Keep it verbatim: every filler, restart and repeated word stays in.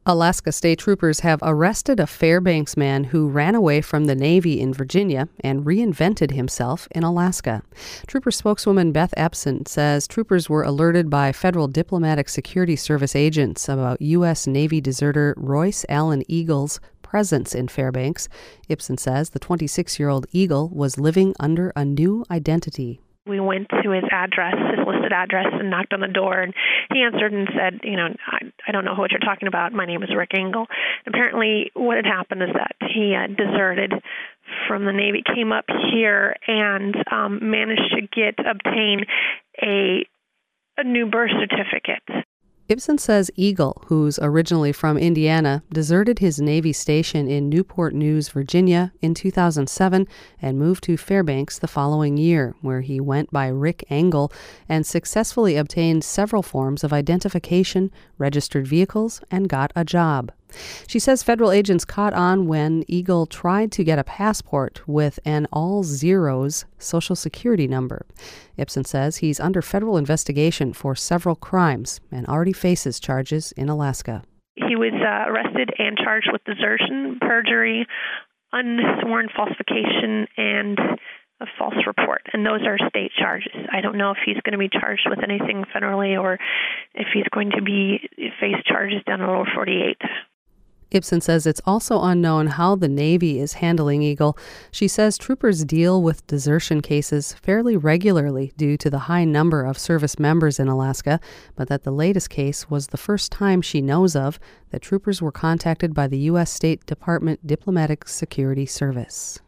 Alaska State Troopers have arrested a Fairbanks man who ran away from the Navy in Virginia and reinvented himself in Alaska. Trooper spokeswoman Beth Epson says troopers were alerted by Federal Diplomatic Security Service agents about U S Navy deserter Royce Allen Eagle's presence in Fairbanks. Epson says the twenty-six-year-old Eagle was living under a new identity. We went to his address, his listed address, and knocked on the door, and he answered and said, you know, I, I don't know what you're talking about. My name is Rick Engel. Apparently, what had happened is that he uh, deserted from the Navy, came up here, and um, managed to get, obtain a, a new birth certificate. Epson says Eagle, who's originally from Indiana, deserted his Navy station in Newport News, Virginia in two thousand seven and moved to Fairbanks the following year, where he went by Rick Engel and successfully obtained several forms of identification, registered vehicles, and got a job. She says federal agents caught on when Eagle tried to get a passport with an all-zeros Social Security number. Epson says he's under federal investigation for several crimes and already faces charges in Alaska. He was uh, arrested and charged with desertion, perjury, unsworn falsification, and a false report. And those are state charges. I don't know if he's going to be charged with anything federally or if he's going to be face charges down in Lower forty-eight. Epson says it's also unknown how the Navy is handling Eagle. She says troopers deal with desertion cases fairly regularly due to the high number of service members in Alaska, but that the latest case was the first time she knows of that troopers were contacted by the U S State Department Diplomatic Security Service.